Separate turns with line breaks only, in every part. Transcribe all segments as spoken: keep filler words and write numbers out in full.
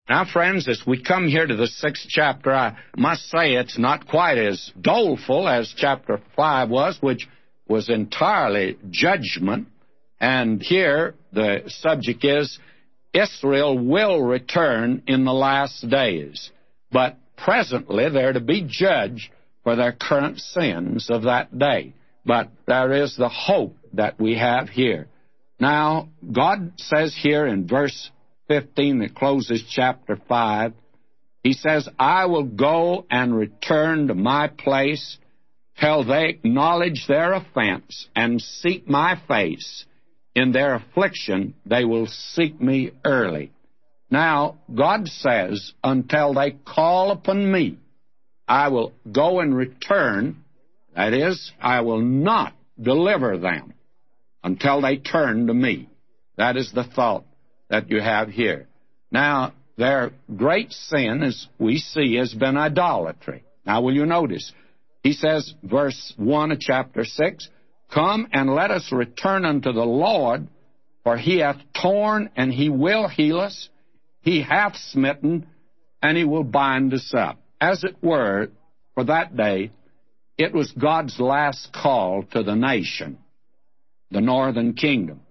Now, friends, as we come here to the sixth chapter, I must say it's not quite as doleful as chapter five was, which was entirely judgment. And here the subject is, Israel will return in the last days. But presently they're to be judged for their current sins of that day. But there is the hope that we have here. Now, God says here in verse fifteen that closes chapter five, He says, I will go and return to my place till they acknowledge their offense and seek my face. In their affliction they will seek me early. Now, God says, until they call upon me, I will go and return. That is, I will not deliver them until they turn to me. That is the thought that you have here. Now, their great sin, as we see, has been idolatry. Now, will you notice? He says, verse one of chapter six, Come and let us return unto the Lord, for He hath torn, and He will heal us. He hath smitten, and He will bind us up. As it were, for that day, it was God's last call to the nation, the northern kingdom.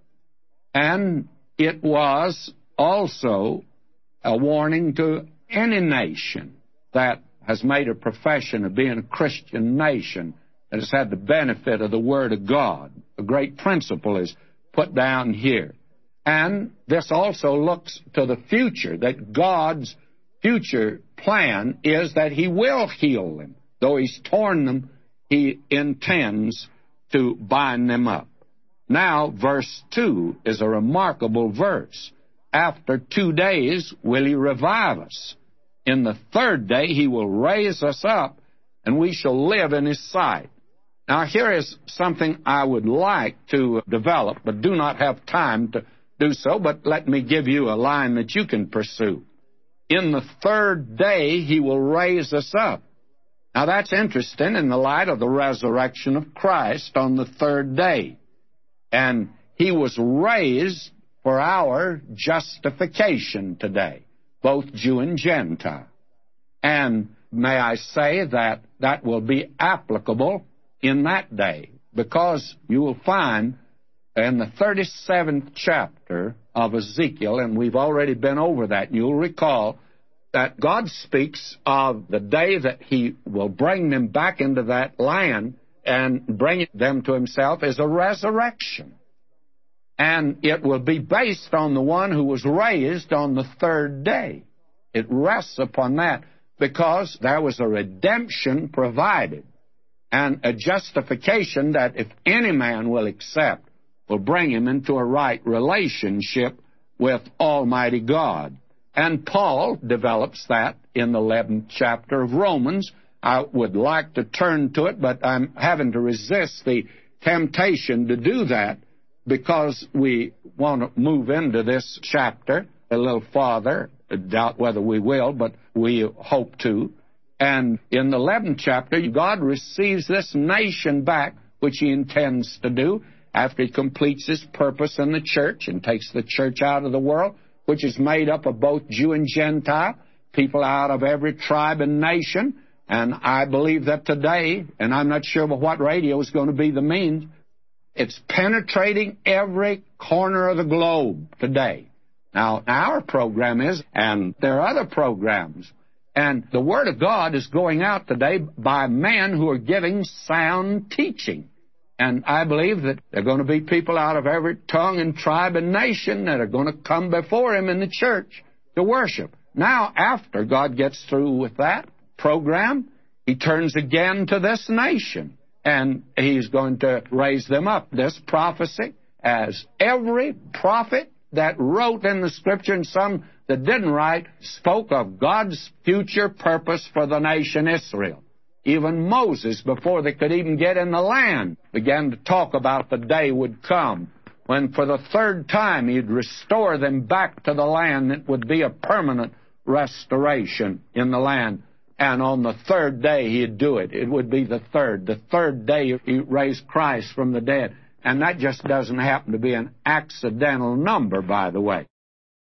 And it was also a warning to any nation that has made a profession of being a Christian nation, that has had the benefit of the Word of God. A great principle is put down here. And this also looks to the future, that God's future plan is that He will heal them. Though He's torn them, He intends to bind them up. Now, verse two is a remarkable verse. After two days will He revive us. In the third day He will raise us up, and we shall live in His sight. Now, here is something I would like to develop, but do not have time to do so, but let me give you a line that you can pursue. In the third day He will raise us up. Now, that's interesting in the light of the resurrection of Christ on the third day. And He was raised for our justification today, both Jew and Gentile. And may I say that that will be applicable in that day, because you will find in the thirty-seventh chapter of Ezekiel, and we've already been over that, and you'll recall that God speaks of the day that He will bring them back into that land and bring them to Himself as a resurrection. And it will be based on the one who was raised on the third day. It rests upon that because there was a redemption provided and a justification that if any man will accept, will bring him into a right relationship with Almighty God. And Paul develops that in the eleventh chapter of Romans. I would like to turn to it, but I'm having to resist the temptation to do that because we want to move into this chapter a little farther. I doubt whether we will, but we hope to. And in the eleventh chapter, God receives this nation back, which He intends to do after He completes His purpose in the church and takes the church out of the world, which is made up of both Jew and Gentile, people out of every tribe and nation. And I believe that today, and I'm not sure what radio is going to be the means, it's penetrating every corner of the globe today. Now, our program is, and there are other programs, and the Word of God is going out today by men who are giving sound teaching. And I believe that there are going to be people out of every tongue and tribe and nation that are going to come before Him in the church to worship. Now, after God gets through with that program, He turns again to this nation, and He's going to raise them up. This prophecy, as every prophet that wrote in the Scripture, and some that didn't write, spoke of God's future purpose for the nation Israel. Even Moses, before they could even get in the land, began to talk about the day would come when for the third time He'd restore them back to the land. It would be a permanent restoration in the land. And on the third day He'd do it. It would be the third. The third day He raised Christ from the dead. And that just doesn't happen to be an accidental number, by the way.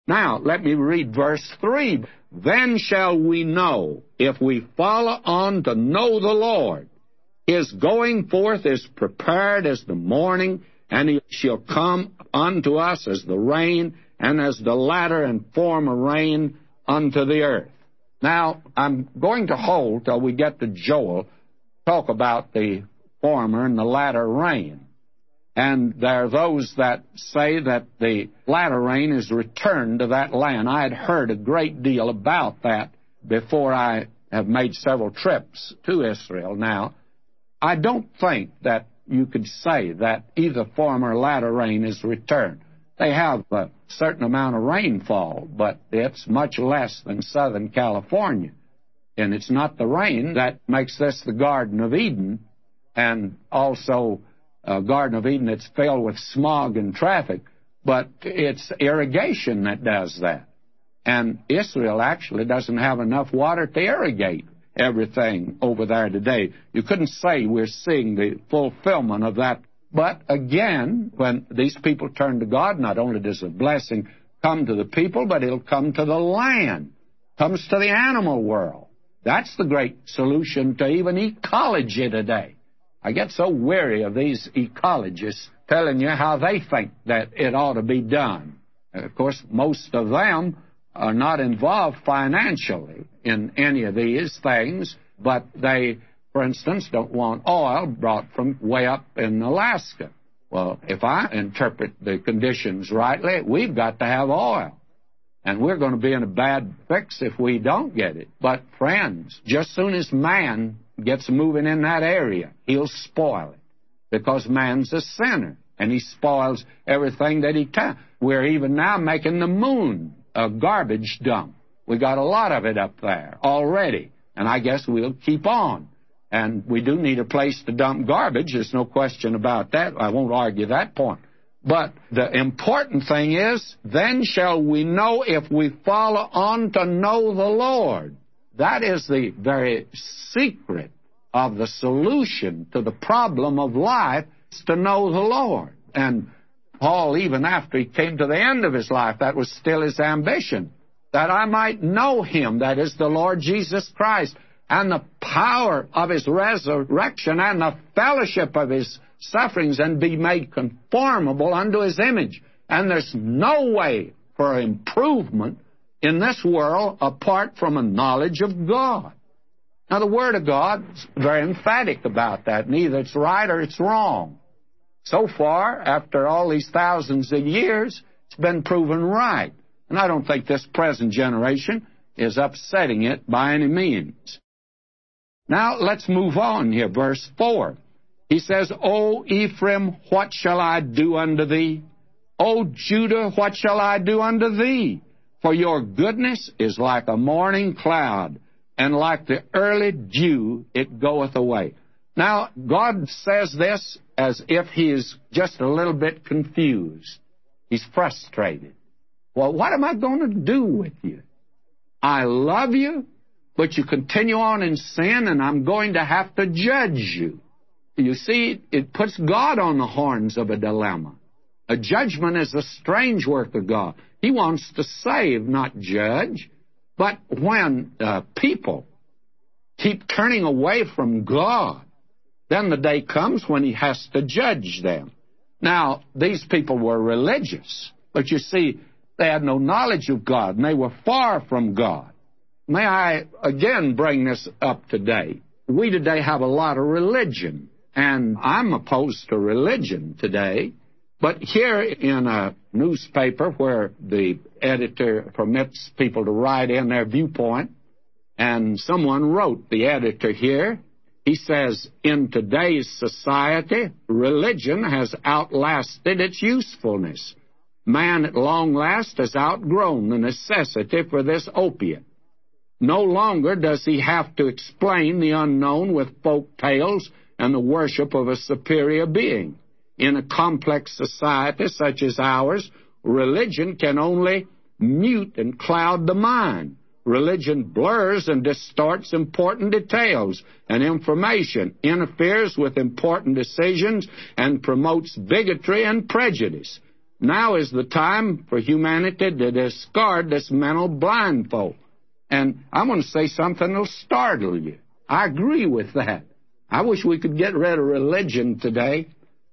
Now, let me read verse three. Then shall we know, if we follow on to know the Lord. His going forth is prepared as the morning, and he shall come unto us as the rain, and as the latter and former rain unto the earth. Now, I'm going to hold till we get to Joel, talk about the former and the latter rain. And there are those that say that the latter rain is returned to that land. I had heard a great deal about that before I have made several trips to Israel now. I don't think that you could say that either former or latter rain is returned. They have a certain amount of rainfall, but it's much less than Southern California. And it's not the rain that makes this the Garden of Eden, and also a Garden of Eden that's filled with smog and traffic, but it's irrigation that does that. And Israel actually doesn't have enough water to irrigate everything over there today. You couldn't say we're seeing the fulfillment of that. But again, when these people turn to God, not only does the blessing come to the people, but it'll come to the land, comes to the animal world. That's the great solution to even ecology today. I get so weary of these ecologists telling you how they think that it ought to be done. Of course, most of them are not involved financially in any of these things, but they, for instance, don't want oil brought from way up in Alaska. Well, if I interpret the conditions rightly, we've got to have oil. And we're going to be in a bad fix if we don't get it. But, friends, just soon as man gets moving in that area, he'll spoil it. Because man's a sinner, and he spoils everything that he can. We're even now making the moon a garbage dump. We got a lot of it up there already, and I guess we'll keep on. And we do need a place to dump garbage. There's no question about that. I won't argue that point. But the important thing is, then shall we know if we follow on to know the Lord. That is the very secret of the solution to the problem of life, is to know the Lord. And Paul, even after he came to the end of his life, that was still his ambition, that I might know him, that is the Lord Jesus Christ, and the power of his resurrection and the fellowship of his sufferings, and be made conformable unto his image. And there's no way for improvement in this world apart from a knowledge of God. Now, the Word of God is very emphatic about that. Neither it's right or it's wrong. So far, after all these thousands of years, it's been proven right. And I don't think this present generation is upsetting it by any means. Now, let's move on here. Verse four. He says, O Ephraim, what shall I do unto thee? O Judah, what shall I do unto thee? For your goodness is like a morning cloud, and like the early dew it goeth away. Now, God says this as if he is just a little bit confused. He's frustrated. Well, what am I going to do with you? I love you, but you continue on in sin, and I'm going to have to judge you. You see, it puts God on the horns of a dilemma. A judgment is a strange work of God. He wants to save, not judge. But when uh, people keep turning away from God, then the day comes when he has to judge them. Now, these people were religious, but you see, they had no knowledge of God, and they were far from God. May I again bring this up today? We today have a lot of religion, and I'm opposed to religion today. But here in a newspaper where the editor permits people to write in their viewpoint, and someone wrote, the editor here, he says, in today's society, religion has outlasted its usefulness. Man at long last has outgrown the necessity for this opiate. No longer does he have to explain the unknown with folk tales and the worship of a superior being. In a complex society such as ours, religion can only mute and cloud the mind. Religion blurs and distorts important details and information, interferes with important decisions, and promotes bigotry and prejudice. Now is the time for humanity to discard this mental blindfold. And I'm going to say something that'll startle you. I agree with that. I wish we could get rid of religion today.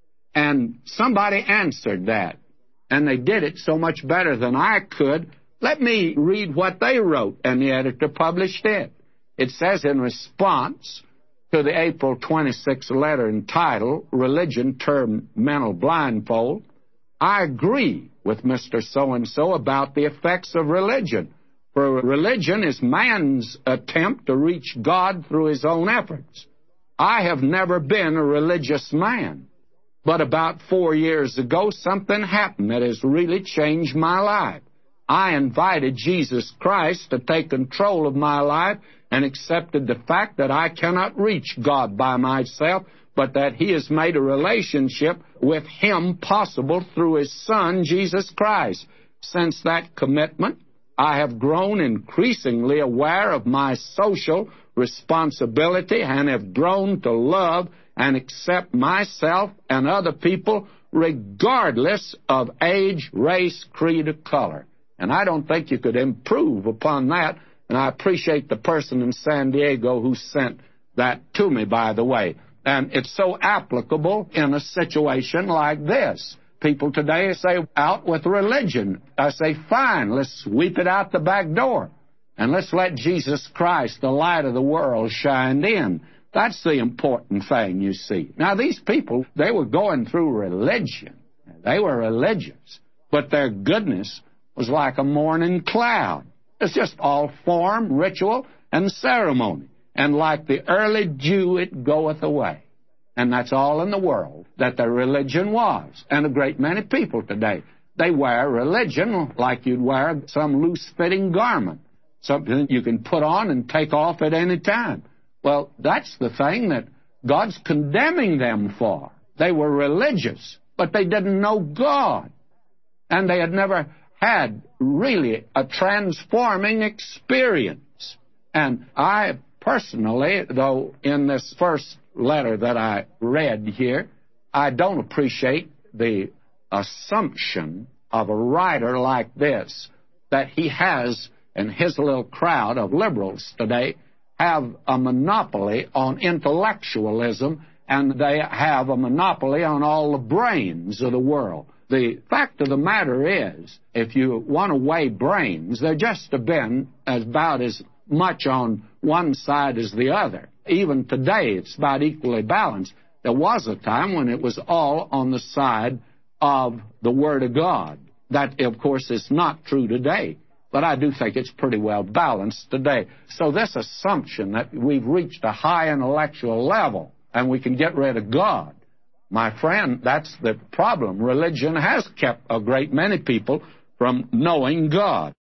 And somebody answered that. And they did it so much better than I could. Let me read what they wrote, and the editor published it. It says, in response to the April twenty-sixth letter entitled, Religion Termed Mental Blindfold, I agree with Mister So-and-so about the effects of religion. For religion is man's attempt to reach God through his own efforts. I have never been a religious man. But about four years ago, something happened that has really changed my life. I invited Jesus Christ to take control of my life and accepted the fact that I cannot reach God by myself, but that he has made a relationship with him possible through his Son, Jesus Christ. Since that commitment, I have grown increasingly aware of my social responsibility and have grown to love and accept myself and other people regardless of age, race, creed, or color. And I don't think you could improve upon that. And I appreciate the person in San Diego who sent that to me, by the way. And it's so applicable in a situation like this. People today say, out with religion. I say, fine, let's sweep it out the back door. And let's let Jesus Christ, the light of the world, shine in. That's the important thing, you see. Now, these people, they were going through religion. They were religious. But their goodness was like a morning cloud. It's just all form, ritual, and ceremony. And like the early dew, it goeth away. And that's all in the world that their religion was. And a great many people today, they wear religion like you'd wear some loose-fitting garment, something you can put on and take off at any time. Well, that's the thing that God's condemning them for. They were religious, but they didn't know God. And they had never had really a transforming experience. And I personally, though in this first letter that I read here, I don't appreciate the assumption of a writer like this that he has, and his little crowd of liberals today, have a monopoly on intellectualism, and they have a monopoly on all the brains of the world. The fact of the matter is, if you want to weigh brains, there just have been about as much on one side as the other. Even today, it's about equally balanced. There was a time when it was all on the side of the Word of God. That, of course, is not true today. But I do think it's pretty well balanced today. So this assumption that we've reached a high intellectual level and we can get rid of God, my friend, that's the problem. Religion has kept a great many people from knowing God.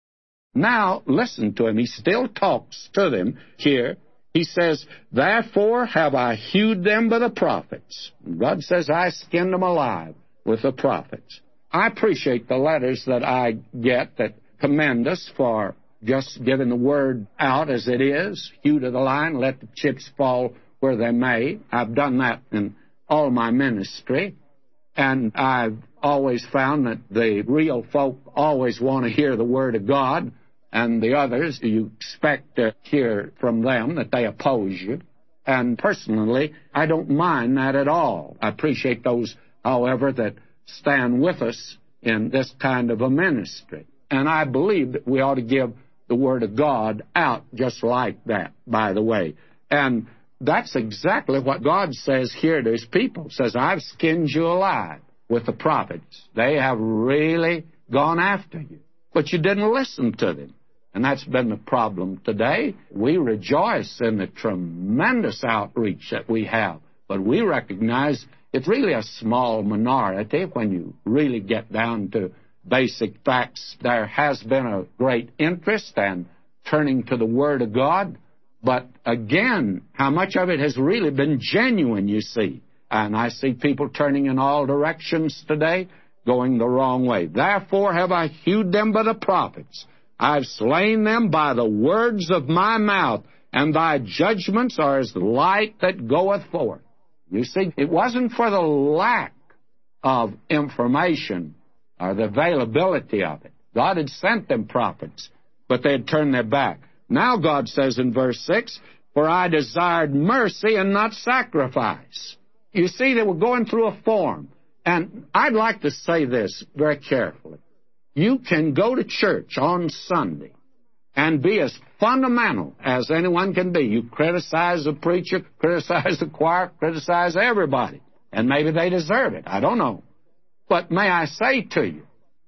Now, listen to him. He still talks to them here. He says, therefore have I hewed them by the prophets. God says, I skinned them alive with the prophets. I appreciate the letters that I get that commend us for just giving the word out as it is, hew to the line, let the chips fall where they may. I've done that in all my ministry, and I've always found that the real folk always want to hear the word of God, and the others, you expect to hear from them that they oppose you. And personally, I don't mind that at all. I appreciate those, however, that stand with us in this kind of a ministry. And I believe that we ought to give the Word of God out just like that, by the way. And that's exactly what God says here to his people. He says, I've skinned you alive with the prophets. They have really gone after you. But you didn't listen to them. And that's been the problem today. We rejoice in the tremendous outreach that we have. But we recognize it's really a small minority when you really get down to basic facts. There has been a great interest and turning to the Word of God. But again, how much of it has really been genuine, you see? And I see people turning in all directions today, going the wrong way. Therefore have I hewed them by the prophets. I've slain them by the words of my mouth, and thy judgments are as the light that goeth forth. You see, it wasn't for the lack of information or the availability of it. God had sent them prophets, but they had turned their back. Now God says in verse six, for I desired mercy and not sacrifice. You see, they were going through a form. And I'd like to say this very carefully. You can go to church on Sunday and be as fundamental as anyone can be. You criticize the preacher, criticize the choir, criticize everybody. And maybe they deserve it. I don't know. But may I say to you,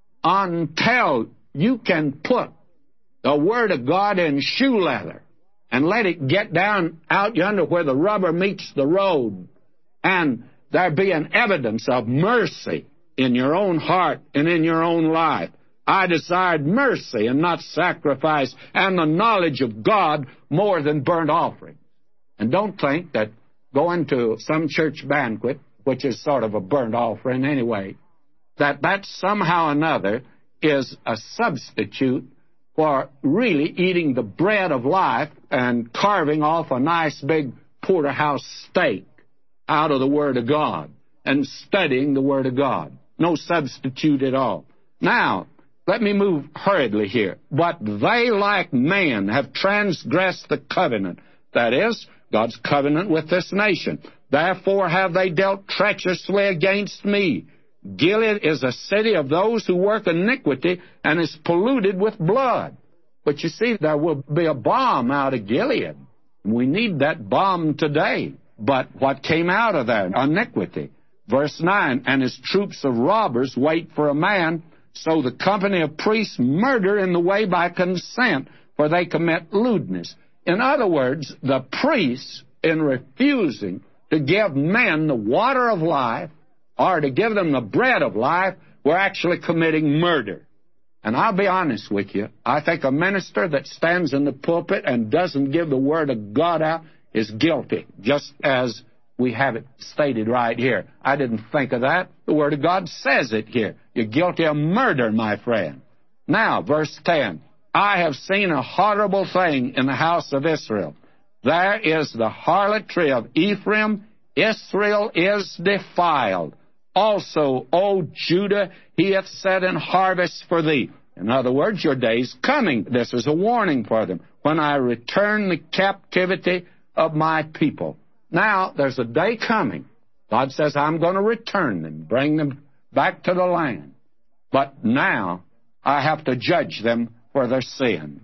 until you can put the Word of God in shoe leather and let it get down out yonder where the rubber meets the road, and there be an evidence of mercy in your own heart and in your own life. I desired mercy and not sacrifice, and the knowledge of God more than burnt offering. And don't think that going to some church banquet, which is sort of a burnt offering anyway, that that somehow or another is a substitute for really eating the bread of life and carving off a nice big porterhouse steak out of the Word of God and studying the Word of God. No substitute at all. Now, let me move hurriedly here. But they, like man, have transgressed the covenant. That is, God's covenant with this nation. Therefore have they dealt treacherously against me. Gilead is a city of those who work iniquity and is polluted with blood. But you see, there will be a balm out of Gilead. We need that balm today. But what came out of there? Iniquity. Verse nine, and his troops of robbers wait for a man, so the company of priests murder in the way by consent, for they commit lewdness. In other words, the priests, in refusing to give men the water of life, or to give them the bread of life, were actually committing murder. And I'll be honest with you, I think a minister that stands in the pulpit and doesn't give the Word of God out is guilty, just as we have it stated right here. I didn't think of that. The Word of God says it here. You're guilty of murder, my friend. Now, verse ten. I have seen a horrible thing in the house of Israel. There is the harlotry of Ephraim. Israel is defiled. Also, O Judah, he hath set in harvest for thee. In other words, your day's coming. This is a warning for them. When I return the captivity of my people. Now, there's a day coming. God says, I'm going to return them, bring them back to the land. But now, I have to judge them for their sin.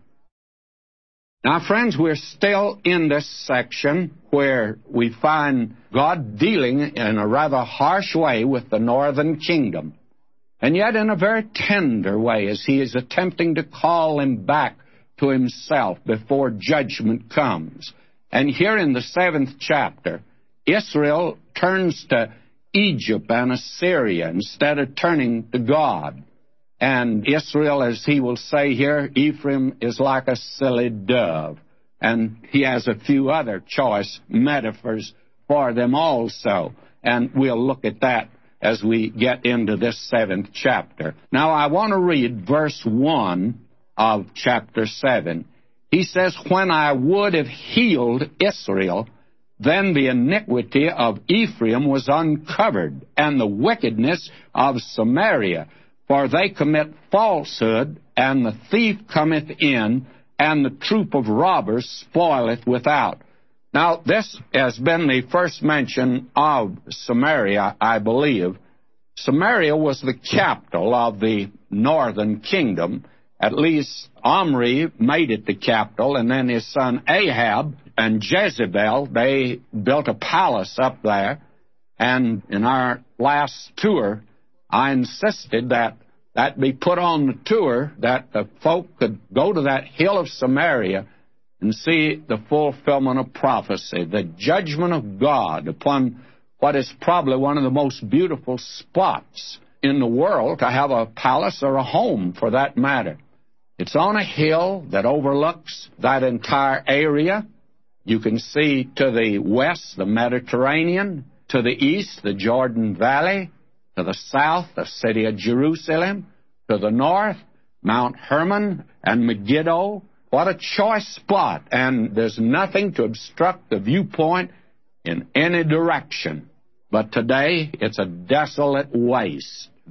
Now, friends, we're still in this section where we find God dealing in a rather harsh way with the northern kingdom, and yet in a very tender way as he is attempting to call them back to himself before judgment comes. And here in the seventh chapter, Israel turns to Egypt and Assyria instead of turning to God. And Israel, as he will say here, Ephraim is like a silly dove. And he has a few other choice metaphors for them also. And we'll look at that as we get into this seventh chapter. Now, I want to read verse one of chapter seven. He says, when I would have healed Israel, then the iniquity of Ephraim was uncovered, and the wickedness of Samaria. For they commit falsehood, and the thief cometh in, and the troop of robbers spoileth without. Now, this has been the first mention of Samaria, I believe. Samaria was the capital of the northern kingdom. At least Omri made it the capital, and then his son Ahab and Jezebel, they built a palace up there. And in our last tour, I insisted that that be put on the tour, that the folk could go to that hill of Samaria and see the fulfillment of prophecy, the judgment of God upon what is probably one of the most beautiful spots in the world to have a palace or a home, for that matter. It's on a hill that overlooks that entire area. You can see to the west the Mediterranean, to the east the Jordan Valley, to the south the city of Jerusalem, to the north Mount Hermon and Megiddo. What a choice spot, and there's nothing to obstruct the viewpoint in any direction. But today it's a desolate waste.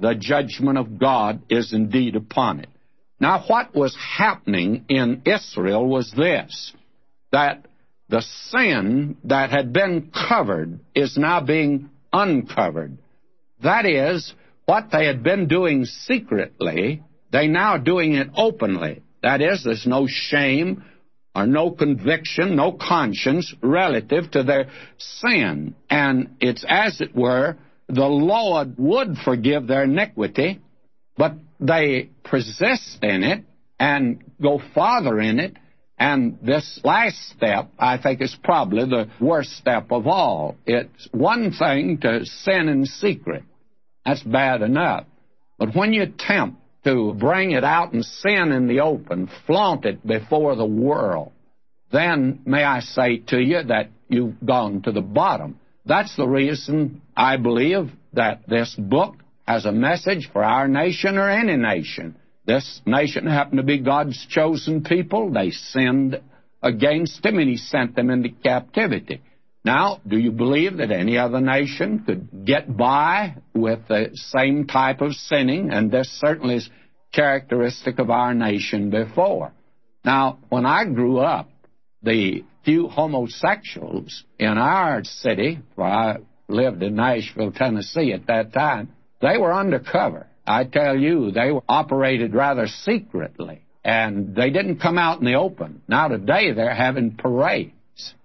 the judgment of God is indeed upon it. Now, what was happening in Israel was this, that the sin that had been covered is now being uncovered. That is, what they had been doing secretly, they now doing it openly. That is, there's no shame or no conviction, no conscience relative to their sin. And it's as it were, the Lord would forgive their iniquity, but they persist in it and go farther in it. And this last step, I think, is probably the worst step of all. It's one thing to sin in secret. That's bad enough. But when you attempt to bring it out and sin in the open, flaunt it before the world, then may I say to you that you've gone to the bottom. That's the reason I believe that this book has a message for our nation or any nation. This nation happened to be God's chosen people. They sinned against Him, and He sent them into captivity. Now, do you believe that any other nation could get by with the same type of sinning? And this certainly is characteristic of our nation before. Now, when I grew up, the few homosexuals in our city, where I lived in Nashville, Tennessee at that time, they were undercover. I tell you, they were operated rather secretly, and they didn't come out in the open. Now today they're having parades,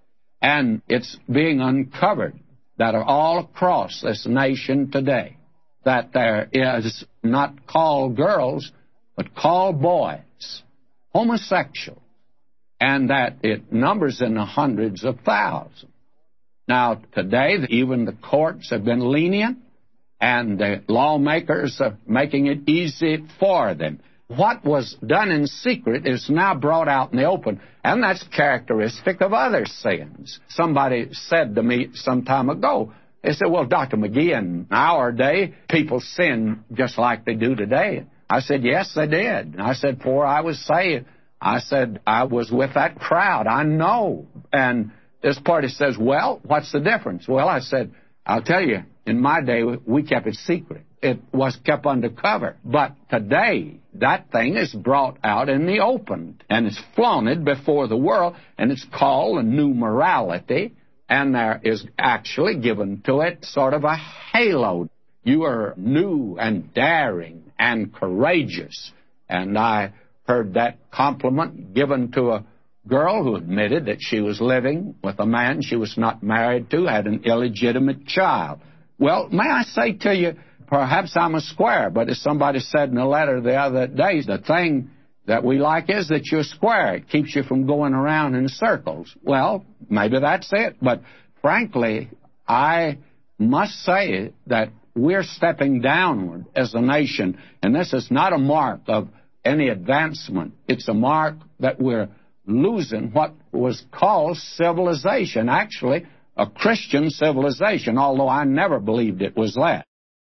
and it's being uncovered that are all across this nation today, that there is not called girls, but called boys, homosexual, and that it numbers in the hundreds of thousands. Now today, even the courts have been lenient, and the lawmakers are making it easy for them. What was done in secret is now brought out in the open, and that's characteristic of other sins. Somebody said to me some time ago, they said, well, Doctor McGee, in our day, people sin just like they do today. I said, yes, they did. And I said, before I was saved, I said, I was with that crowd. I know. And this party says, well, what's the difference? Well, I said, I'll tell you, in my day, we kept it secret. It was kept undercover. But today, that thing is brought out in the open, and it's flaunted before the world, and it's called a new morality, and there is actually given to it sort of a halo. You are new and daring and courageous. And I heard that compliment given to a girl who admitted that she was living with a man she was not married to, had an illegitimate child. Well, may I say to you, perhaps I'm a square, but as somebody said in a letter the other day, the thing that we like is that you're square. It keeps you from going around in circles. Well, maybe that's it. But frankly, I must say that we're stepping downward as a nation, and this is not a mark of any advancement. It's a mark that we're losing what was called civilization, actually a Christian civilization, although I never believed it was that.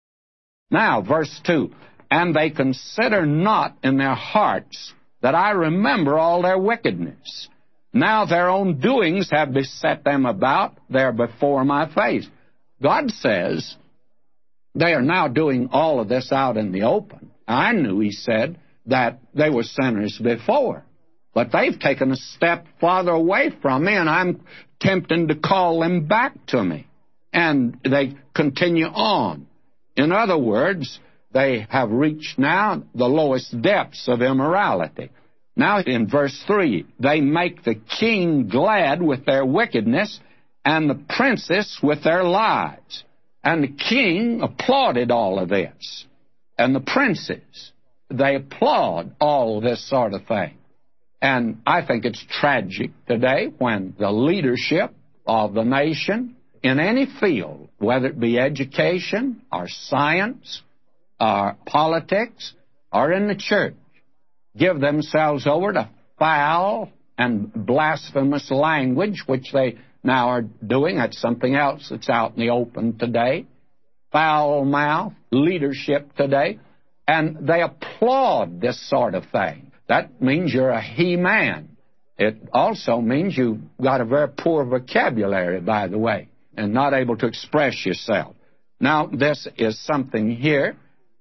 Now, verse two, and they consider not in their hearts that I remember all their wickedness. Now their own doings have beset them about, they're before my face. God says they are now doing all of this out in the open. I knew, He said, that they were sinners before. But they've taken a step farther away from me, and I'm tempting to call them back to me. And they continue on. In other words, they have reached now the lowest depths of immorality. Now in verse three, they make the king glad with their wickedness, and the princess with their lies. And the king applauded all of this. And the princes, they applaud all this sort of thing. And I think it's tragic today when the leadership of the nation in any field, whether it be education or science or politics or in the church, give themselves over to foul and blasphemous language, which they now are doing. That's something else that's out in the open today. Foul mouth leadership today. And they applaud this sort of thing. That means you're a he-man. It also means you've got a very poor vocabulary, by the way, and not able to express yourself. Now, this is something here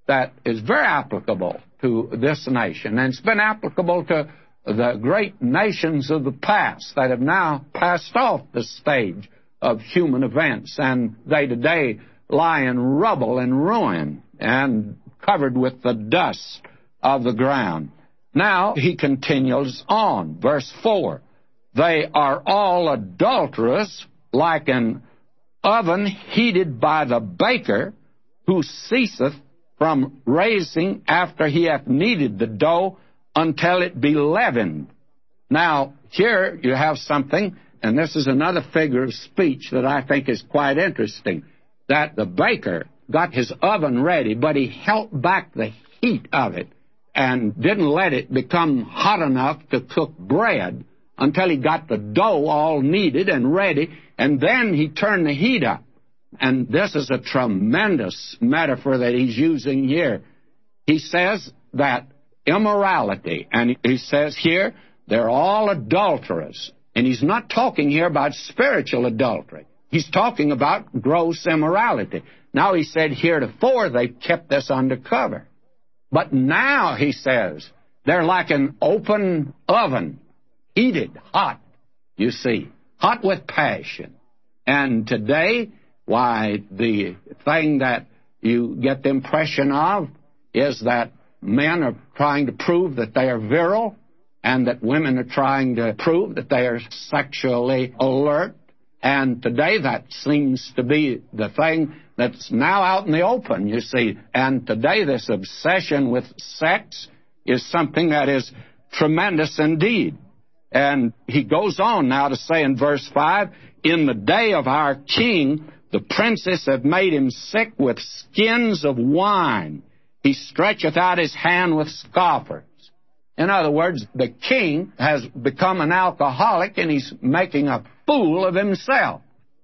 that is very applicable to this nation, and it's been applicable to the great nations of the past that have now passed off the stage of human events, and they today lie in rubble and ruin and covered with the dust of the ground. Now he continues on, verse four. They are all adulterous, like an oven heated by the baker, who ceaseth from raising after he hath kneaded the dough until it be leavened. Now, here you have something, and this is another figure of speech that I think is quite interesting, that the baker got his oven ready, but he held back the heat of it and didn't let it become hot enough to cook bread until he got the dough all kneaded and ready, and then he turned the heat up. And this is a tremendous metaphor that he's using here. He says that immorality, and he says here, they're all adulterous. And he's not talking here about spiritual adultery. He's talking about gross immorality. Now, he said heretofore they kept this under cover. But now, he says, they're like an open oven, heated, hot, you see, hot with passion. And today, why, the thing that you get the impression of is that men are trying to prove that they are virile, and that women are trying to prove that they are sexually alert. And today that seems to be the thing that's now out in the open, you see. And today this obsession with sex is something that is tremendous indeed. And he goes on now to say in verse five, in the day of our king, the princes have made him sick with skins of wine. He stretcheth out his hand with scoffers. In other words, the king has become an alcoholic, and he's making a fool of himself.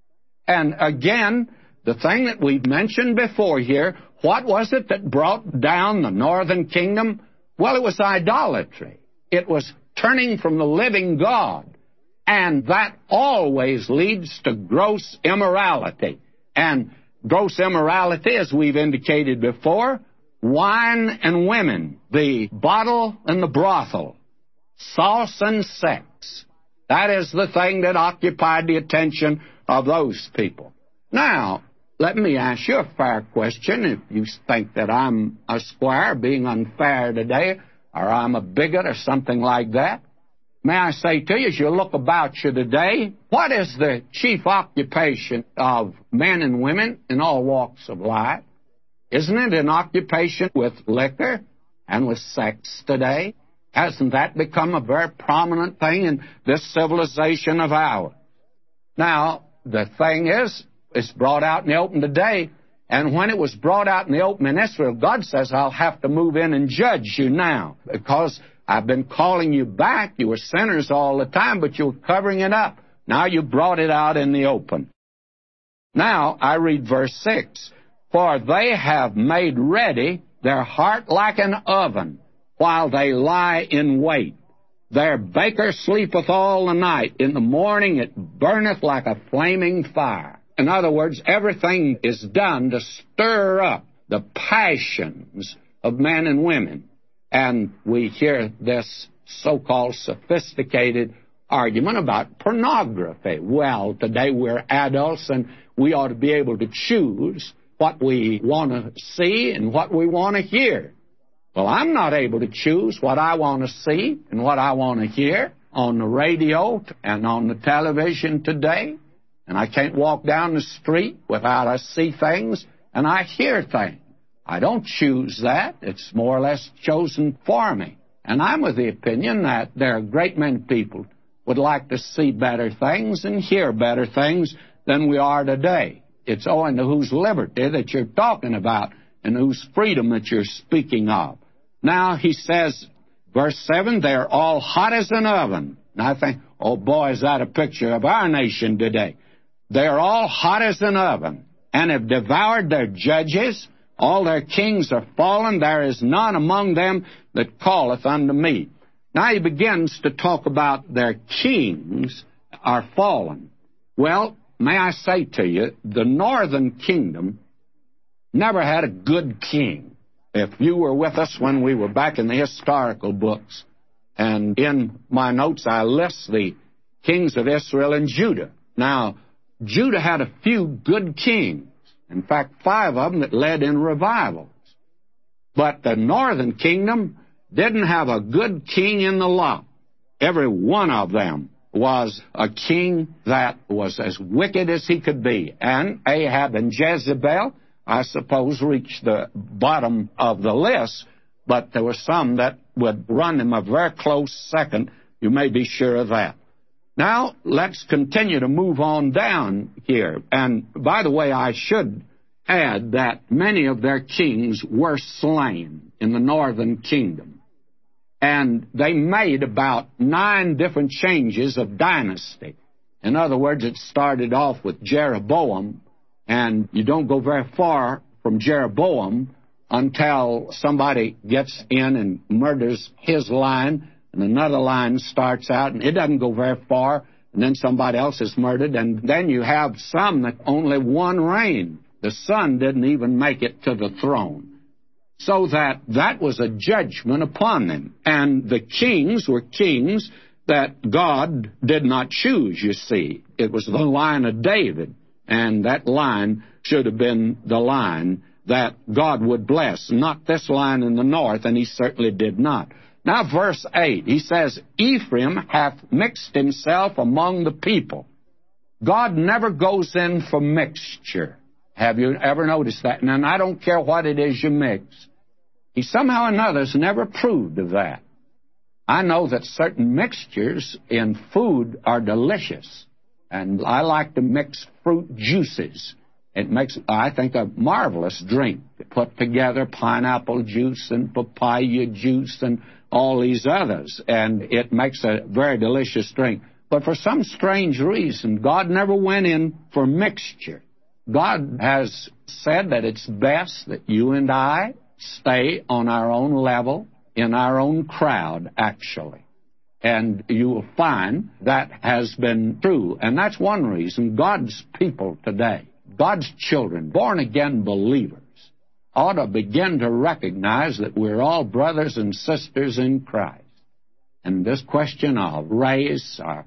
And again, the thing that we've mentioned before here, what was it that brought down the northern kingdom? Well, it was idolatry. It was turning from the living God. And that always leads to gross immorality. And gross immorality, as we've indicated before, wine and women, the bottle and the brothel, sauce and sex. That is the thing that occupied the attention of those people. Now, let me ask you a fair question. If you think that I'm a squire being unfair today, or I'm a bigot or something like that, may I say to you, as you look about you today, what is the chief occupation of men and women in all walks of life? Isn't it an occupation with liquor and with sex today? Hasn't that become a very prominent thing in this civilization of ours? Now, the thing is, it's brought out in the open today, and when it was brought out in the open in Israel, God says, I'll have to move in and judge you now, because I've been calling you back. You were sinners all the time, but you were covering it up. Now you brought it out in the open. Now, I read verse six. For they have made ready their heart like an oven, while they lie in wait. Their baker sleepeth all the night. In the morning it burneth like a flaming fire. In other words, everything is done to stir up the passions of men and women. And we hear this so-called sophisticated argument about pornography. Well, today we're adults, and we ought to be able to choose what we want to see and what we want to hear. Well, I'm not able to choose what I want to see and what I want to hear on the radio and on the television today. And I can't walk down the street without I see things and I hear things. I don't choose that. It's more or less chosen for me. And I'm of the opinion that there are a great many people would like to see better things and hear better things than we are today. It's owing to whose liberty that you're talking about and whose freedom that you're speaking of. Now, he says, verse seven, they're all hot as an oven. Now, I think, oh boy, is that a picture of our nation today. They're all hot as an oven, and have devoured their judges. All their kings are fallen. There is none among them that calleth unto me. Now, he begins to talk about their kings are fallen. Well, may I say to you, the northern kingdom never had a good king. If you were with us when we were back in the historical books, and in my notes I list the kings of Israel and Judah. Now, Judah had a few good kings. In fact, five of them that led in revivals. But the northern kingdom didn't have a good king in the lot. Every one of them was a king that was as wicked as he could be. And Ahab and Jezebel, I suppose, reached the bottom of the list, but there were some that would run him a very close second. You may be sure of that. Now, let's continue to move on down here. And, by the way, I should add that many of their kings were slain in the northern kingdom. And they made about nine different changes of dynasty. In other words, it started off with Jeroboam, and you don't go very far from Jeroboam until somebody gets in and murders his line, and another line starts out, and it doesn't go very far, and then somebody else is murdered, and then you have some that only one reign. The son didn't even make it to the throne. So that that was a judgment upon them. And the kings were kings that God did not choose, you see. It was the line of David, and that line should have been the line that God would bless, not this line in the north, and he certainly did not. Now, verse eight, he says, Ephraim hath mixed himself among the people. God never goes in for mixture. Have you ever noticed that? And I don't care what it is you mix. He somehow or another has never approved of that. I know that certain mixtures in food are delicious, and I like to mix fruit juices. It makes, I think, a marvelous drink. Put together pineapple juice and papaya juice and all these others, and it makes a very delicious drink. But for some strange reason, God never went in for mixture. God has said that it's best that you and I stay on our own level, in our own crowd, actually. And you will find that has been true. And that's one reason God's people today, God's children, born-again believers, ought to begin to recognize that we're all brothers and sisters in Christ. And this question of race or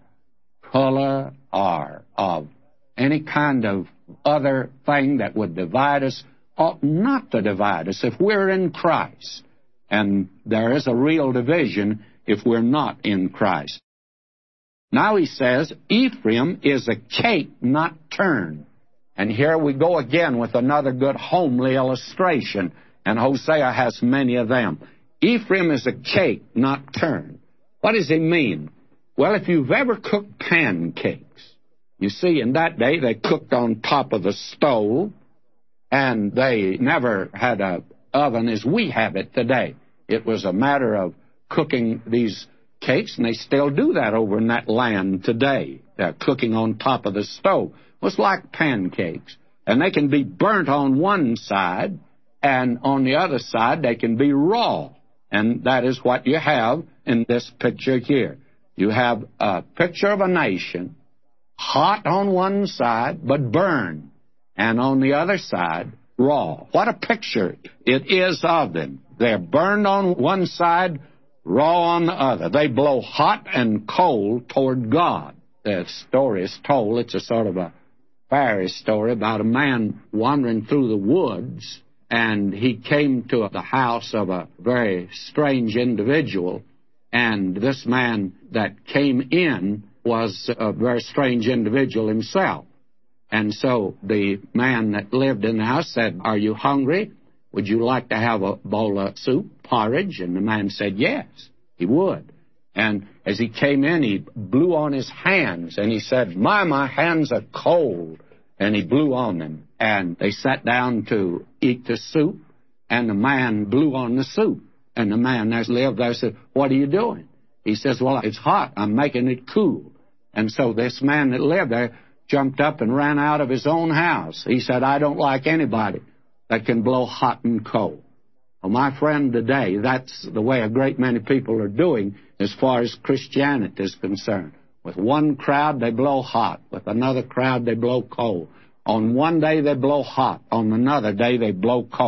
color or of any kind of other thing that would divide us ought not to divide us if we're in Christ. And there is a real division if we're not in Christ. Now he says, Ephraim is a cake not turned. And here we go again with another good homely illustration. And Hosea has many of them. Ephraim is a cake not turned. What does he mean? Well, if you've ever cooked pancakes, you see, in that day they cooked on top of the stove, and they never had an oven as we have it today. It was a matter of cooking these cakes, and they still do that over in that land today. They're cooking on top of the stove. It was like pancakes, and they can be burnt on one side, and on the other side they can be raw. And that is what you have in this picture here. You have a picture of a nation, hot on one side, but burned, and on the other side, raw. What a picture it is of them. They're burned on one side, raw on the other. They blow hot and cold toward God. The story is told, it's a sort of a fairy story about a man wandering through the woods, and he came to the house of a very strange individual, and this man that came in was a very strange individual himself. And so the man that lived in the house said, "Are you hungry? Would you like to have a bowl of soup, porridge?" And the man said yes, he would. And as he came in, he blew on his hands, and he said, my, my hands are cold. And he blew on them. And they sat down to eat the soup, and the man blew on the soup. And the man that lived there said, "What are you doing?" He says, "Well, it's hot. I'm making it cool." And so this man that lived there jumped up and ran out of his own house. He said, "I don't like anybody that can blow hot and cold." Well, my friend, today, that's the way a great many people are doing as far as Christianity is concerned. With one crowd, they blow hot. With another crowd, they blow cold. On one day, they blow hot. On another day, they blow cold.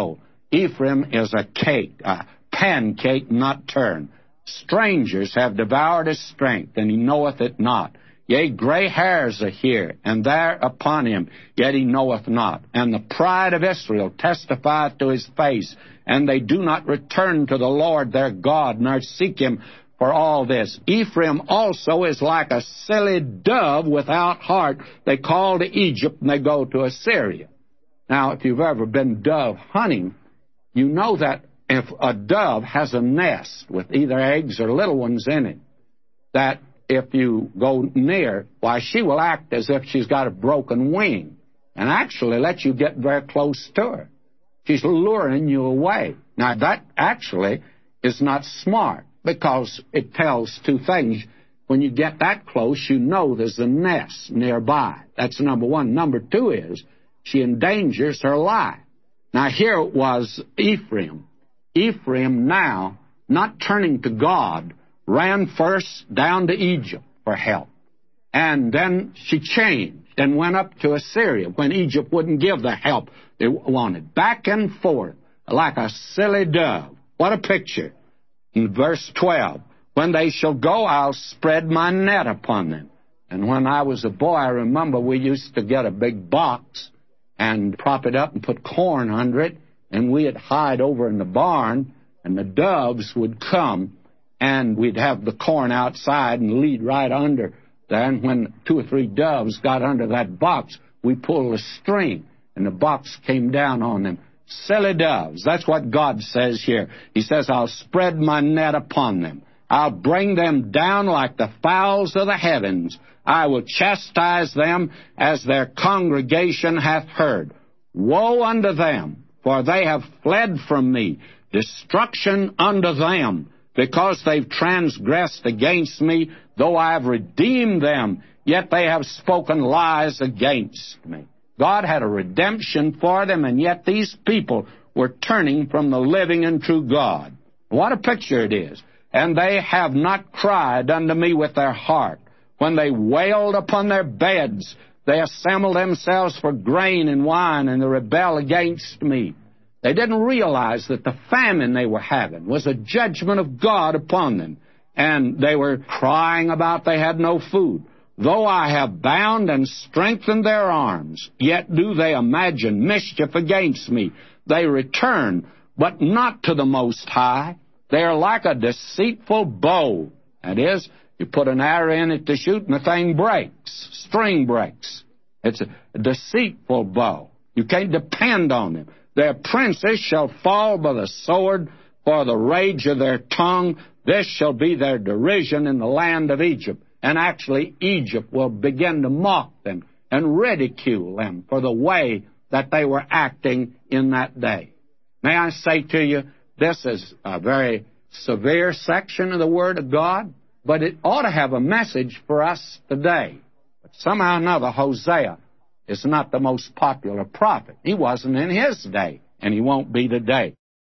Ephraim is a cake, a pancake not turned. Strangers have devoured his strength, and he knoweth it not. Yea, gray hairs are here and there upon him, yet he knoweth not. And the pride of Israel testifieth to his face, and they do not return to the Lord their God, nor seek him for all this. Ephraim also is like a silly dove without heart. They call to Egypt, and they go to Assyria. Now, if you've ever been dove hunting, you know that if a dove has a nest with either eggs or little ones in it, that if you go near, why, she will act as if she's got a broken wing and actually let you get very close to her. She's luring you away. Now, that actually is not smart, because it tells two things. When you get that close, you know there's a nest nearby. That's number one. Number two is she endangers her life. Now, here was Ephraim. Ephraim now, not turning to God, ran first down to Egypt for help. And then she changed and went up to Assyria when Egypt wouldn't give the help they wanted. Back and forth like a silly dove. What a picture. In verse twelve, when they shall go, I'll spread my net upon them. And when I was a boy, I remember we used to get a big box and prop it up and put corn under it, and we'd hide over in the barn, and the doves would come, and we'd have the corn outside and lead right under there. And when two or three doves got under that box, we pulled a string, and the box came down on them. Silly doves. That's what God says here. He says, I'll spread my net upon them. I'll bring them down like the fowls of the heavens. I will chastise them as their congregation hath heard. Woe unto them, for they have fled from me. Destruction unto them, because they've transgressed against me. Though I have redeemed them, yet they have spoken lies against me. God had a redemption for them, and yet these people were turning from the living and true God. What a picture it is. And they have not cried unto me with their heart. When they wailed upon their beds, they assembled themselves for grain and wine, and they rebel against me. They didn't realize that the famine they were having was a judgment of God upon them. And they were crying about they had no food. Though I have bound and strengthened their arms, yet do they imagine mischief against me. They return, but not to the Most High. They are like a deceitful bow. That is, you put an arrow in it to shoot, and the thing breaks. String breaks. It's a deceitful bow. You can't depend on them. Their princes shall fall by the sword, for the rage of their tongue. This shall be their derision in the land of Egypt. And actually, Egypt will begin to mock them and ridicule them for the way that they were acting in that day. May I say to you, this is a very severe section of the Word of God, but it ought to have a message for us today. But somehow or another, Hosea is not the most popular prophet. He wasn't in his day, and he won't be today.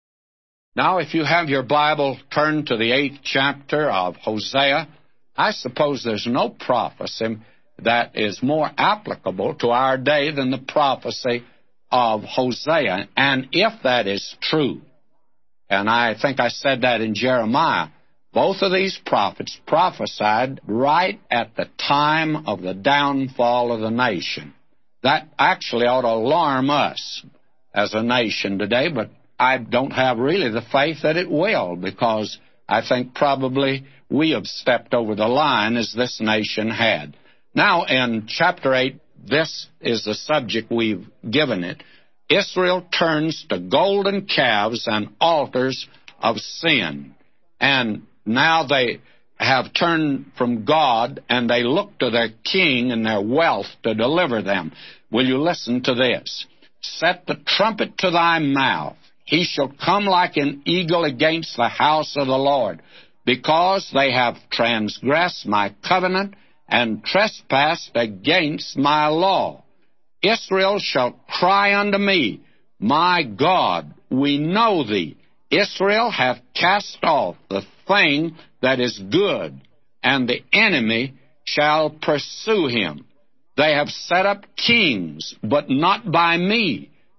Now, if you have your Bible, turn to the eighth chapter of Hosea. I suppose there's no prophecy that is more applicable to our day than the prophecy of Hosea. And if that is true, and I think I said that in Jeremiah, both of these prophets prophesied right at the time of the downfall of the nation. That actually ought to alarm us as a nation today, but I don't have really the faith that it will, because I think probably we have stepped over the line as this nation had. Now, in chapter eight, this is the subject we've given it. Israel turns to golden calves and altars of sin. And now they have turned from God, and they look to their king and their wealth to deliver them. Will you listen to this? Set the trumpet to thy mouth. He shall come like an eagle against the house of the Lord, because they have transgressed my covenant and trespassed against my law. Israel shall cry unto me, my God, we know thee. Israel hath cast off the thing that is good, and the enemy shall pursue him. They have set up kings, but not by me.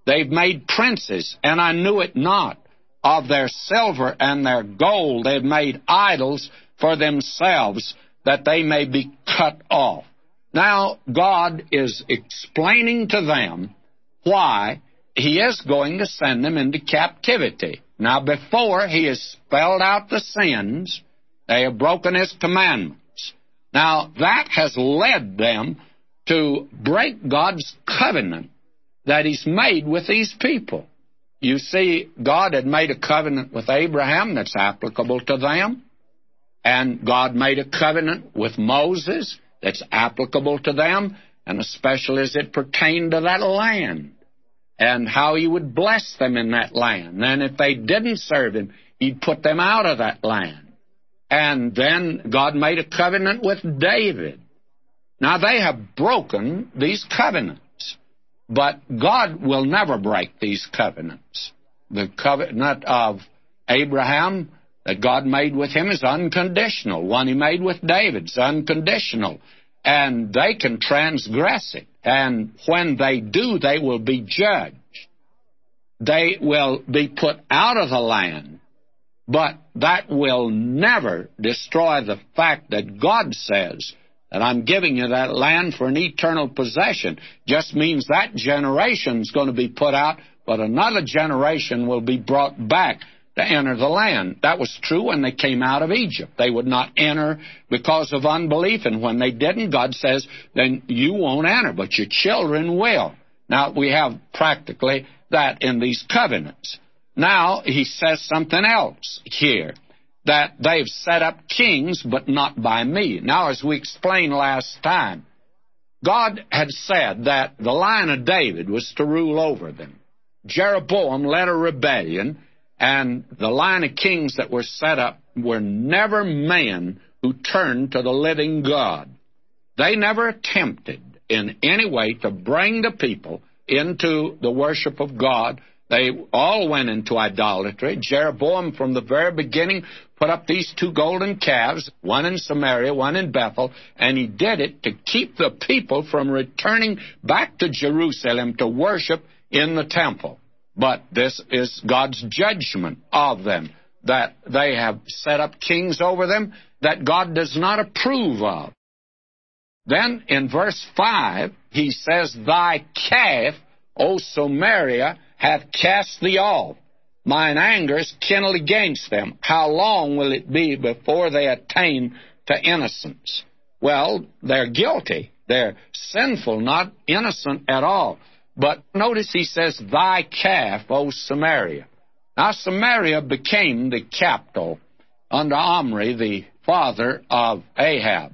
They've made princes, and I knew it not. Of their silver and their gold they've made idols for themselves, that they may be cut off. Now, God is explaining to them why He is going to send them into captivity. Now, before He has spelled out the sins, they have broken His commandments. Now, that has led them to break God's covenant that He's made with these people. You see, God had made a covenant with Abraham that's applicable to them, and God made a covenant with Moses that's applicable to them, and especially as it pertained to that land, and how He would bless them in that land. And if they didn't serve Him, He'd put them out of that land. And then God made a covenant with David. Now, they have broken these covenants. But God will never break these covenants. The covenant of Abraham that God made with him is unconditional. One He made with David is unconditional. And they can transgress it. And when they do, they will be judged. They will be put out of the land. But that will never destroy the fact that God says that I'm giving you that land for an eternal possession. Just means that generation's going to be put out, but another generation will be brought back to enter the land. That was true when they came out of Egypt. They would not enter because of unbelief, and when they didn't, God says, then you won't enter, but your children will. Now, we have practically that in these covenants. Now, He says something else here, that they've set up kings, but not by me. Now, as we explained last time, God had said that the line of David was to rule over them. Jeroboam led a rebellion, and the line of kings that were set up were never men who turned to the living God. They never attempted in any way to bring the people into the worship of God. They all went into idolatry. Jeroboam, from the very beginning, put up these two golden calves, one in Samaria, one in Bethel, and he did it to keep the people from returning back to Jerusalem to worship in the temple. But this is God's judgment of them, that they have set up kings over them that God does not approve of. Then in verse five, he says, Thy calf, O Samaria, hath cast thee off. Mine anger is kindled against them. How long will it be before they attain to innocence? Well, they're guilty. They're sinful, not innocent at all. But notice he says, Thy calf, O Samaria. Now, Samaria became the capital under Omri, the father of Ahab.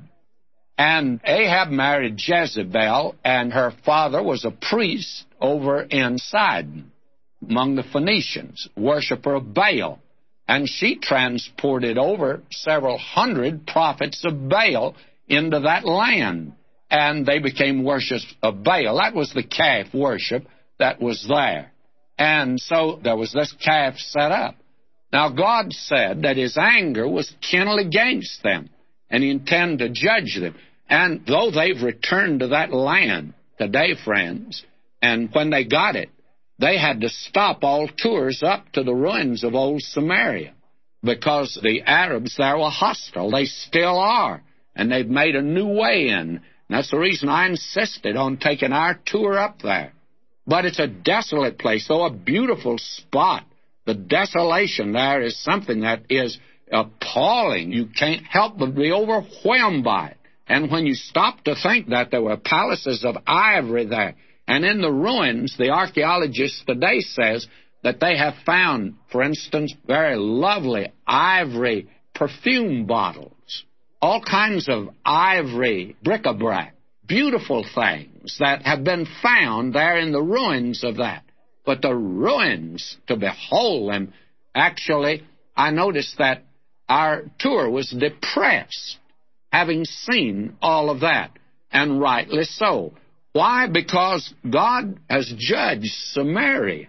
And Ahab married Jezebel, and her father was a priest over in Sidon, among the Phoenicians, worshiper of Baal. And she transported over several hundred prophets of Baal into that land, and they became worshippers of Baal. That was the calf worship that was there. And so there was this calf set up. Now, God said that His anger was kindled against them, and He intended to judge them. And though they've returned to that land today, friends, and when they got it, they had to stop all tours up to the ruins of old Samaria because the Arabs there were hostile. They still are, and they've made a new way in. And that's the reason I insisted on taking our tour up there. But it's a desolate place, though a beautiful spot. The desolation there is something that is appalling. You can't help but be overwhelmed by it. And when you stop to think that there were palaces of ivory there, and in the ruins, the archaeologists today says that they have found, for instance, very lovely ivory perfume bottles, all kinds of ivory bric-a-brac, beautiful things that have been found there in the ruins of that. But the ruins, to behold them, actually, I noticed that our tour was depressed, having seen all of that, and rightly so. Why? Because God has judged Samaria,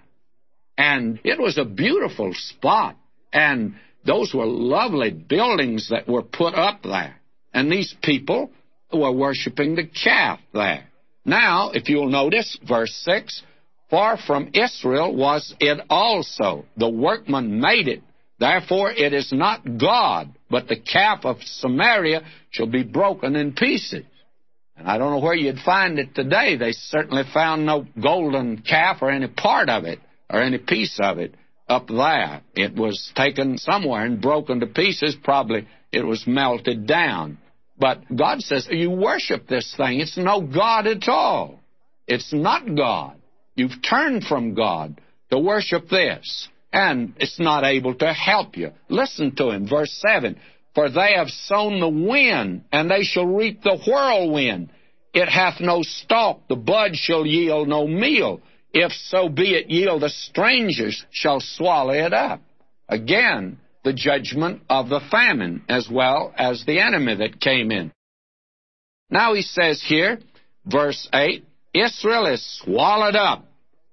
and it was a beautiful spot, and those were lovely buildings that were put up there, and these people were worshiping the calf there. Now, if you'll notice, verse six, For from Israel was it also. The workman made it. Therefore it is not God, but the calf of Samaria shall be broken in pieces. And I don't know where you'd find it today. They certainly found no golden calf or any part of it or any piece of it up there. It was taken somewhere and broken to pieces. Probably it was melted down. But God says, you worship this thing. It's no God at all. It's not God. You've turned from God to worship this, and it's not able to help you. Listen to him, verse seven. For they have sown the wind, and they shall reap the whirlwind. It hath no stalk, the bud shall yield no meal. If so be it yield, the strangers shall swallow it up. Again, the judgment of the famine as well as the enemy that came in. Now he says here, verse eight, Israel is swallowed up.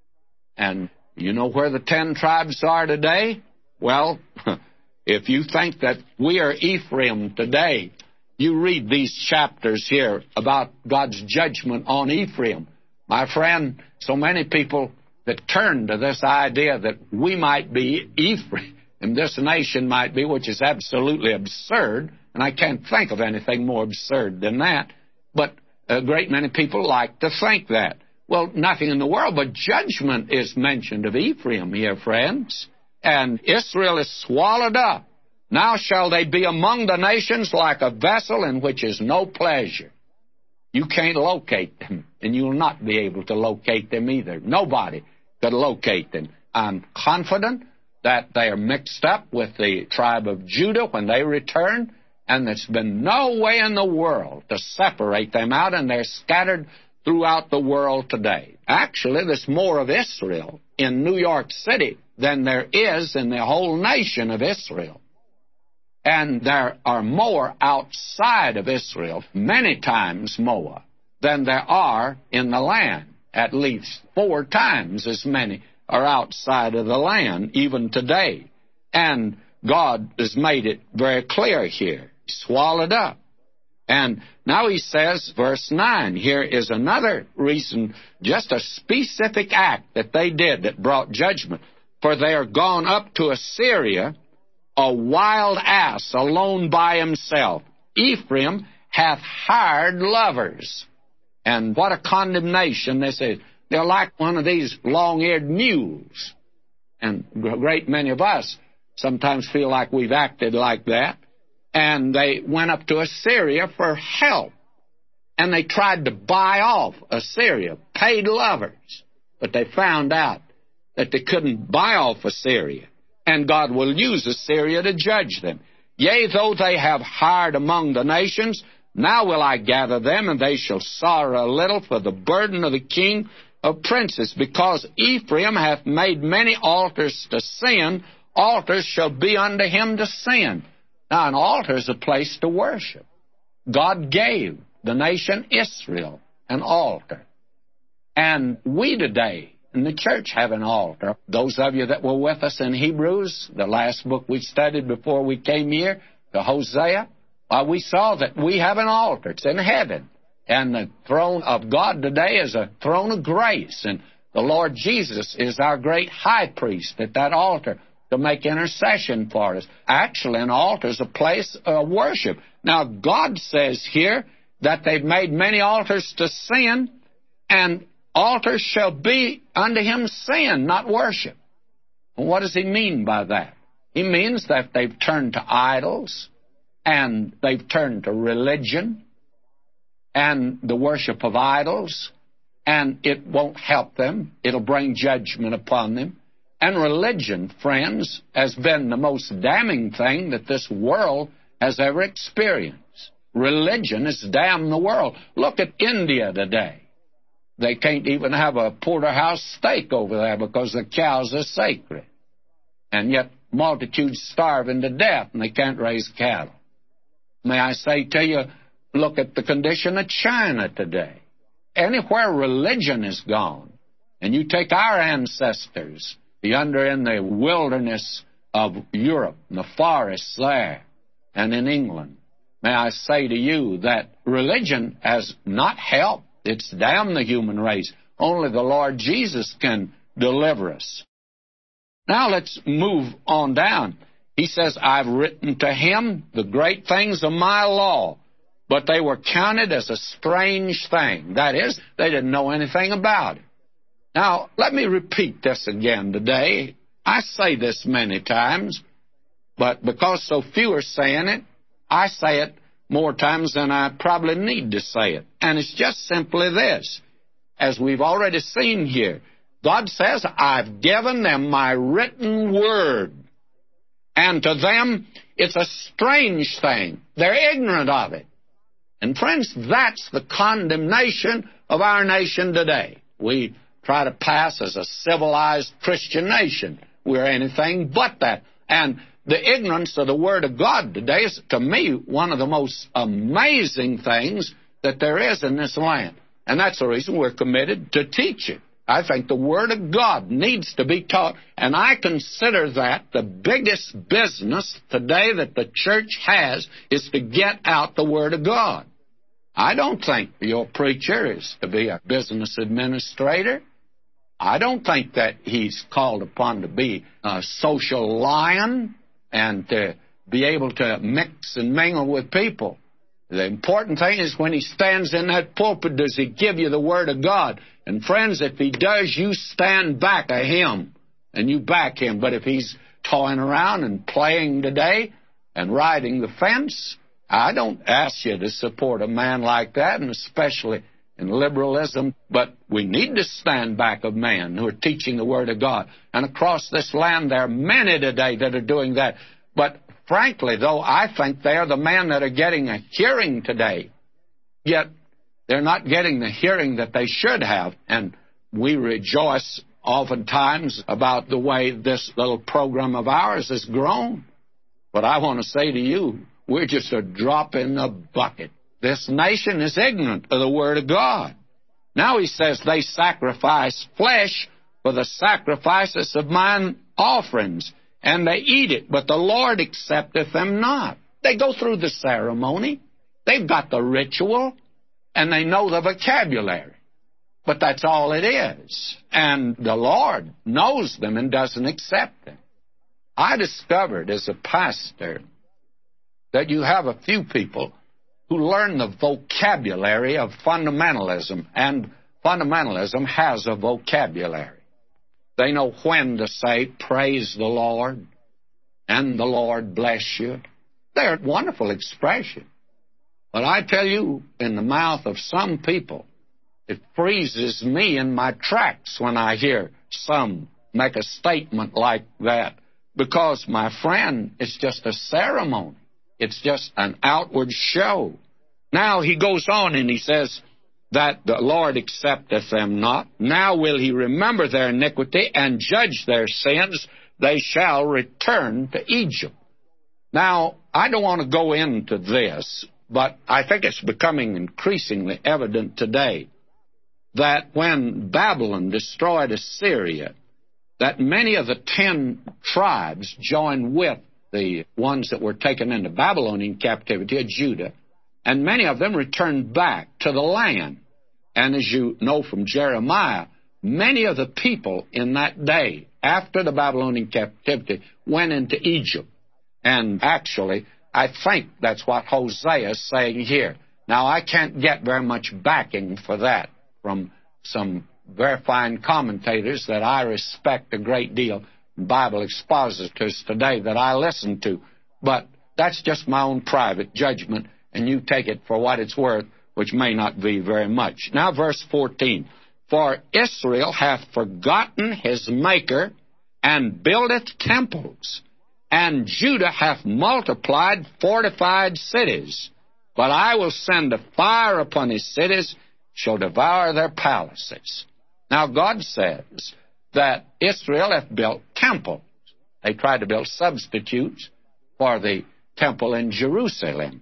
And you know where the ten tribes are today? Well, if you think that we are Ephraim today, you read these chapters here about God's judgment on Ephraim. My friend, so many people that turn to this idea that we might be Ephraim, and this nation might be, which is absolutely absurd, and I can't think of anything more absurd than that, but a great many people like to think that. Well, nothing in the world but judgment is mentioned of Ephraim here, friends. And Israel is swallowed up. Now shall they be among the nations like a vessel in which is no pleasure. You can't locate them, and you'll not be able to locate them either. Nobody could locate them. I'm confident that they are mixed up with the tribe of Judah when they return, and there's been no way in the world to separate them out, and they're scattered throughout the world today. Actually, there's more of Israel in New York City than there is in the whole nation of Israel. And there are more outside of Israel, many times more, than there are in the land. At least four times as many are outside of the land, even today. And God has made it very clear here, swallowed up. And now he says, verse nine, here is another reason, just a specific act that they did that brought judgment. For they are gone up to Assyria, a wild ass alone by himself. Ephraim hath hired lovers. And what a condemnation this is. They're like one of these long-eared mules. And a great many of us sometimes feel like we've acted like that. And they went up to Assyria for help. And they tried to buy off Assyria, paid lovers. But they found out that they couldn't buy off Assyria. And God will use Assyria to judge them. Yea, though they have hired among the nations, now will I gather them, and they shall sorrow a little for the burden of the king of princes. Because Ephraim hath made many altars to sin, altars shall be unto him to sin. Now, an altar is a place to worship. God gave the nation Israel an altar. And we today in the church have an altar. Those of you that were with us in Hebrews, the last book we studied before we came here, to Hosea, well, we saw that we have an altar. It's in heaven. And the throne of God today is a throne of grace. And the Lord Jesus is our great high priest at that altar to make intercession for us. Actually, an altar is a place of worship. Now, God says here that they've made many altars to sin, and altars shall be unto him sin, not worship. Well, what does he mean by that? He means that they've turned to idols, and they've turned to religion, and the worship of idols, and it won't help them. It'll bring judgment upon them. And religion, friends, has been the most damning thing that this world has ever experienced. Religion has damned the world. Look at India today. They can't even have a porterhouse steak over there because the cows are sacred. And yet multitudes starving to death, and they can't raise cattle. May I say to you, look at the condition of China today. Anywhere religion is gone, and you take our ancestors, yonder in the wilderness of Europe, in the forests there, and in England, may I say to you that religion has not helped. It's damned the human race. only the Lord Jesus can deliver us. Now let's move on down. He says, I've written to him the great things of my law, but they were counted as a strange thing. That is, they didn't know anything about it. Now, let me repeat this again today. I say this many times, but because so few are saying it, I say it more times than I probably need to say it. And it's just simply this. As we've already seen here, God says, I've given them my written word. And to them, it's a strange thing. They're ignorant of it. And friends, that's the condemnation of our nation today. We try to pass as a civilized Christian nation. We're anything but that. And the ignorance of the Word of God today is, to me, one of the most amazing things that there is in this land. And that's the reason we're committed to teach it. I think the Word of God needs to be taught, and I consider that the biggest business today that the church has is to get out the Word of God. I don't think your preacher is to be a business administrator. I don't think that he's called upon to be a social lion and to be able to mix and mingle with people. The important thing is when he stands in that pulpit, does he give you the Word of God? And friends, if he does, you stand back of him and you back him. But if he's toying around and playing today and riding the fence, I don't ask you to support a man like that, and especially in liberalism. But we need to stand back of men who are teaching the Word of God. And across this land, there are many today that are doing that. But frankly, though, I think they are the men that are getting a hearing today. Yet they're not getting the hearing that they should have. And we rejoice oftentimes about the way this little program of ours has grown. But I want to say to you, we're just a drop in the bucket. This nation is ignorant of the Word of God. Now he says they sacrifice flesh for the sacrifices of mine offerings, and they eat it, but the Lord accepteth them not. They go through the ceremony, they've got the ritual, and they know the vocabulary. But that's all it is. And the Lord knows them and doesn't accept them. I discovered as a pastor that you have a few people who learn the vocabulary of fundamentalism, and fundamentalism has a vocabulary. They know when to say, praise the Lord, and the Lord bless you. They're a wonderful expression. But I tell you, in the mouth of some people, it freezes me in my tracks when I hear some make a statement like that, because, my friend, it's just a ceremony. It's just an outward show. Now he goes on and he says that the Lord accepteth them not. Now will he remember their iniquity and judge their sins. They shall return to Egypt. Now, I don't want to go into this, but I think it's becoming increasingly evident today that when Babylon destroyed Assyria, that many of the ten tribes joined with the ones that were taken into Babylonian captivity of Judah, and many of them returned back to the land. And as you know from Jeremiah, many of the people in that day, after the Babylonian captivity, went into Egypt. And actually, I think that's what Hosea is saying here. Now, I can't get very much backing for that from some very fine commentators that I respect a great deal, Bible expositors today that I listen to. But that's just my own private judgment, and you take it for what it's worth, which may not be very much. Now, verse fourteen. For Israel hath forgotten his Maker, and buildeth temples, and Judah hath multiplied fortified cities. But I will send a fire upon his cities, shall devour their palaces. Now, God says that Israel hath built temples. They tried to build substitutes for the temple in Jerusalem.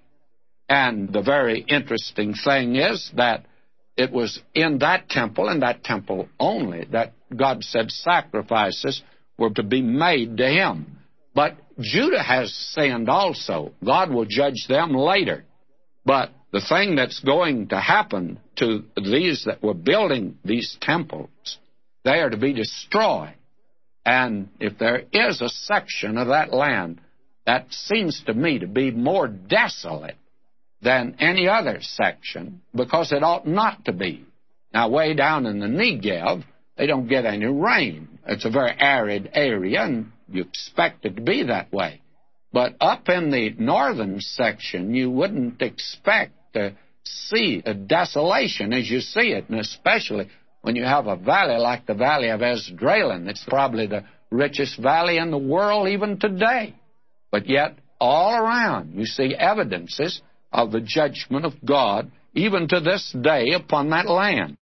And the very interesting thing is that it was in that temple, and that temple only, that God said sacrifices were to be made to him. But Judah has sinned also. God will judge them later. But the thing that's going to happen to these that were building these temples, they are to be destroyed. And if there is a section of that land that seems to me to be more desolate than any other section, because it ought not to be. Now, way down in the Negev, they don't get any rain. It's a very arid area, and you expect it to be that way. But up in the northern section, you wouldn't expect to see a desolation as you see it, and especially when you have a valley like the Valley of Esdraelon. It's probably the richest valley in the world even today. But yet, all around, you see evidences of the judgment of God, even to this day, upon that land.